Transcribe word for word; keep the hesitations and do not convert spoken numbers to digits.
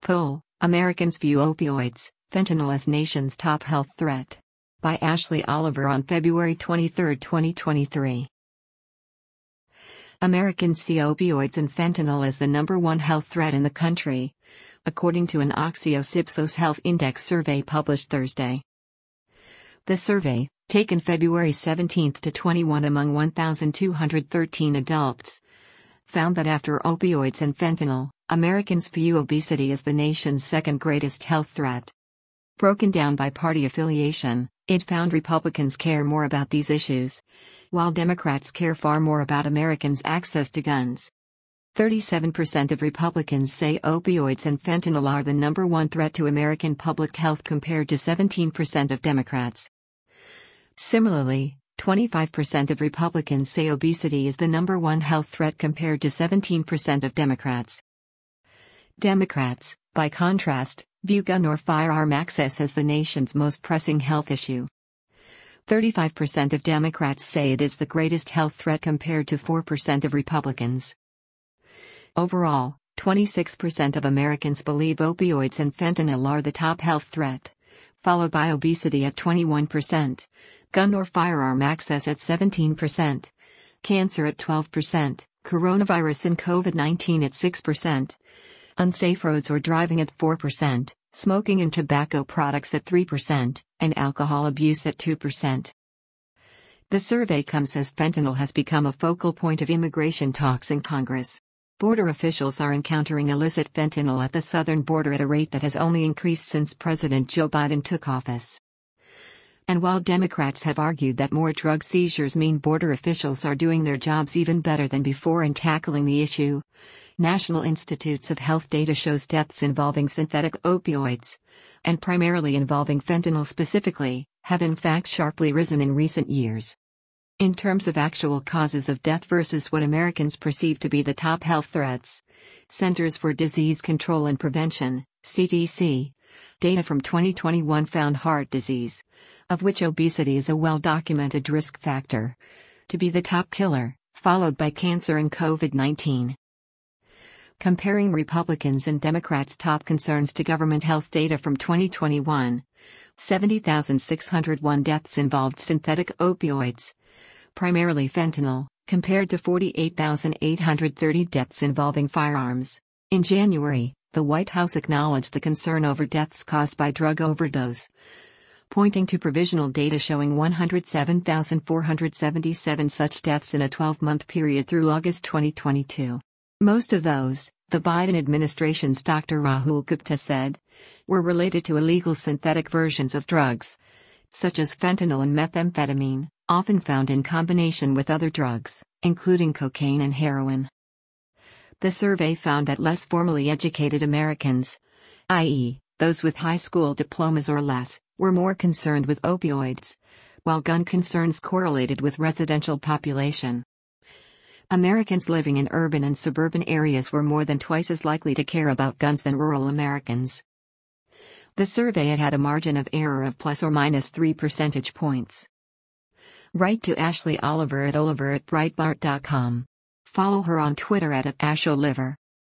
Poll: Americans view opioids, fentanyl as nation's top health threat. By Ashley Oliver on February twenty-third, twenty twenty-three. Americans see opioids and fentanyl as the number one health threat in the country, according to an Axios Ipsos Health Index survey published Thursday. The survey, taken February seventeenth to twenty-first among one thousand two hundred thirteen adults, found that after opioids and fentanyl, Americans view obesity as the nation's second greatest health threat. Broken down by party affiliation, it found Republicans care more about these issues, while Democrats care far more about Americans' access to guns. thirty-seven percent of Republicans say opioids and fentanyl are the number one threat to American public health compared to seventeen percent of Democrats. Similarly, twenty-five percent of Republicans say obesity is the number one health threat compared to seventeen percent of Democrats. Democrats, by contrast, view gun or firearm access as the nation's most pressing health issue. thirty-five percent of Democrats say it is the greatest health threat compared to four percent of Republicans. Overall, twenty-six percent of Americans believe opioids and fentanyl are the top health threat, followed by obesity at twenty-one percent, gun or firearm access at seventeen percent, cancer at twelve percent, coronavirus and COVID nineteen at six percent, unsafe roads or driving at four percent, smoking and tobacco products at three percent, and alcohol abuse at two percent. The survey comes as fentanyl has become a focal point of immigration talks in Congress. Border officials are encountering illicit fentanyl at the southern border at a rate that has only increased since President Joe Biden took office. And while Democrats have argued that more drug seizures mean border officials are doing their jobs even better than before in tackling the issue, National Institutes of Health data shows deaths involving synthetic opioids, and primarily involving fentanyl specifically, have in fact sharply risen in recent years. In terms of actual causes of death versus what Americans perceive to be the top health threats, Centers for Disease Control and Prevention, C D C, data from twenty twenty-one found heart disease, of which obesity is a well-documented risk factor, to be the top killer, followed by cancer and COVID nineteen. Comparing Republicans' and Democrats' top concerns to government health data from twenty twenty-one, seventy thousand six hundred one deaths involved synthetic opioids, primarily fentanyl, compared to forty-eight thousand eight hundred thirty deaths involving firearms. In January, the White House acknowledged the concern over deaths caused by drug overdose, pointing to provisional data showing one hundred seven thousand four hundred seventy-seven such deaths in a twelve-month period through August twenty twenty-two. Most of those, the Biden administration's Doctor Rahul Gupta said, were related to illegal synthetic versions of drugs, such as fentanyl and methamphetamine, often found in combination with other drugs, including cocaine and heroin. The survey found that less formally educated Americans, that is, those with high school diplomas or less, were more concerned with opioids, while gun concerns correlated with residential population. Americans living in urban and suburban areas were more than twice as likely to care about guns than rural Americans. The survey had had a margin of error of plus or minus three percentage points. Write to Ashley Oliver at oliver at breitbart dot com. Follow her on Twitter at, at asholiver.